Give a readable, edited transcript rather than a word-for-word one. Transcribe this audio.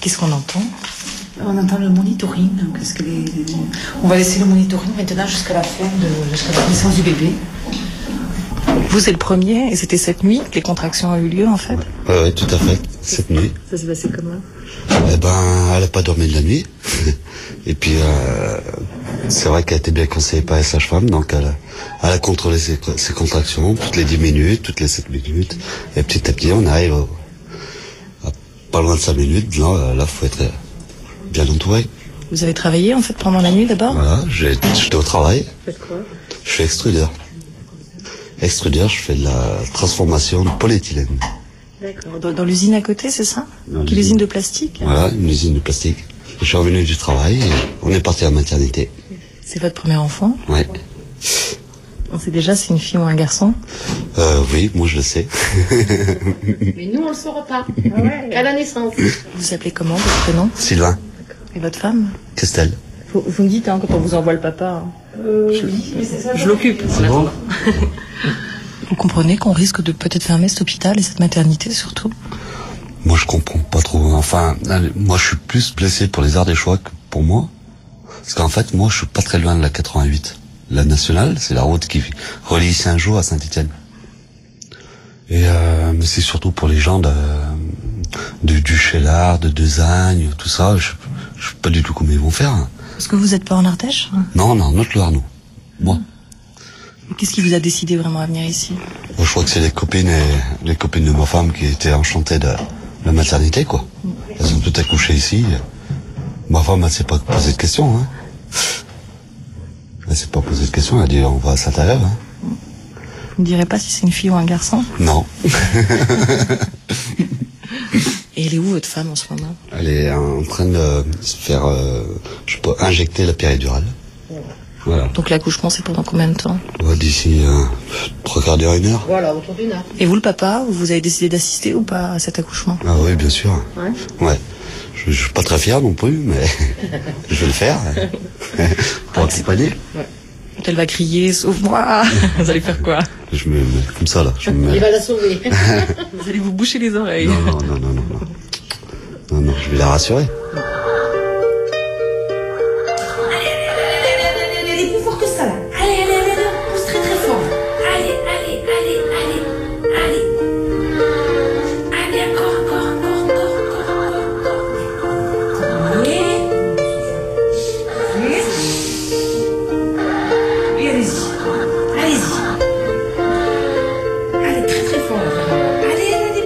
Qu'est-ce qu'on entend? On entend le monitoring. On va laisser le monitoring maintenant jusqu'à la naissance du bébé. Vous, c'est le premier, et c'était cette nuit que les contractions ont eu lieu, en fait? Oui, tout à fait, cette nuit. Ça s'est passé comment? Eh ben, elle n'a pas dormi de la nuit. Et puis, c'est vrai qu'elle a été bien conseillée par la sage-femme, donc elle a contrôlé ses contractions toutes les 10 minutes, toutes les 7 minutes. Et petit à petit, on arrive à pas loin de 5 minutes. Là, faut être bien entouré. Vous avez travaillé, en fait, pendant la nuit, d'abord? Voilà, j'étais au travail. Vous faites quoi? Je suis extrudeur. Extrudeur, je fais de la transformation de polyéthylène. D'accord. Dans l'usine à côté, c'est ça? L'usine de plastique? Voilà, une usine de plastique. Je suis revenu du travail et on est parti à la maternité. C'est votre premier enfant? Ouais. On sait déjà si c'est une fille ou un garçon? Oui, moi je le sais. Mais nous, on le saura pas. Ah ouais. À la naissance. Vous appelez comment, votre prénom? Sylvain. Et votre femme? Christelle. Vous me dites, quand on vous envoie le papa. Oui, mais c'est ça. Je l'occupe. C'est bon? Vous comprenez qu'on risque de peut-être fermer cet hôpital et cette maternité, surtout? Moi, je comprends pas trop. Enfin, moi, je suis plus blessé pour les Ardéchois que pour moi. Parce qu'en fait, moi, je suis pas très loin de la 88. La nationale, c'est la route qui relie Saint-Jean à Saint-Étienne. Et mais c'est surtout pour les gens du Chélard, de Dezagne, tout ça. Je sais pas du tout comment ils vont faire. Est-ce que vous n'êtes pas en Ardèche? Non, Notre-Loire, nous. Moi. Qu'est-ce qui vous a décidé vraiment à venir ici? Je crois que c'est les copines de ma femme qui étaient enchantées de la maternité, quoi. Elles ont toutes accouché ici. Ma femme, elle s'est pas posé de questions, hein. Elle s'est pas posé de questions, elle a dit on va à Saint-Alève, hein. Vous ne direz pas si c'est une fille ou un garçon? Non. Et elle est où, votre femme, en ce moment? Elle est en train de se faire, je sais pas, injecter la péridurale. Voilà. Donc l'accouchement, c'est pendant combien de temps? Ouais, d'ici 3/4 d'heure, 1 heure. Voilà, autour d'une heure. Et vous, le papa, vous avez décidé d'assister ou pas à cet accouchement? Ah oui, bien sûr. Ouais. Ouais. Je suis pas très fier non plus, mais je vais le faire. Pour accompagner. Ouais. Quand elle va crier, sauve-moi, vous allez faire quoi? Je me mets comme ça, là. Il va la sauver. Vous allez vous boucher les oreilles. Non, je vais la rassurer.